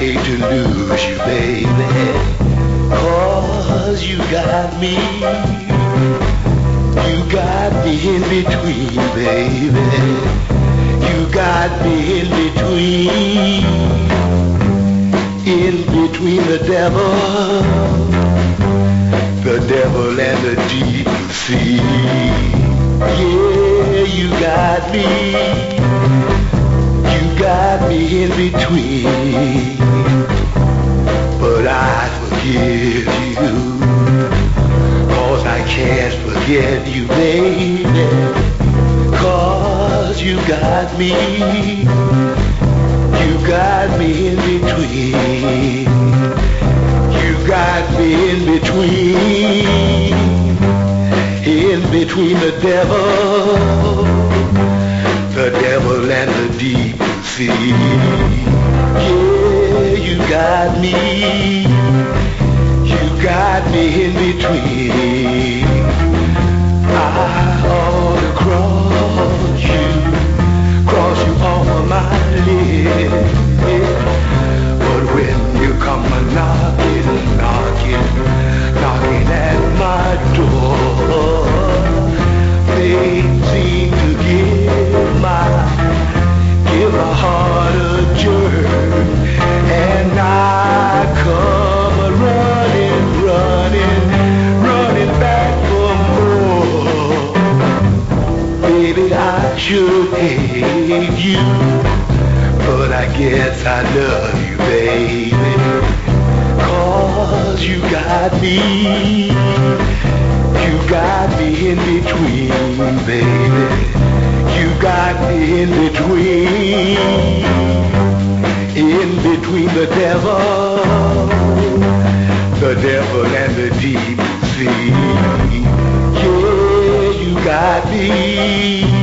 hate to lose you, baby, 'cause you got me. You got me in between, baby. You got me in between. In between the devil and the deep sea. Yeah, you got me. You got me in between. But I forgive you, 'cause I can't forget you, baby, 'cause you got me. You got me in between. You got me in between. In between the devil and the deep sea. Yeah, you got me. You got me in between. I ought to cross you off of my list. But when you come knocking at my door, fate seem to give my heart a jerk, and I come running back for more. Baby, I should hate you, but I guess I love you, baby, 'cause you got me. You got me in between, baby. You got me in between the devil and the deep sea. Yeah, you got me.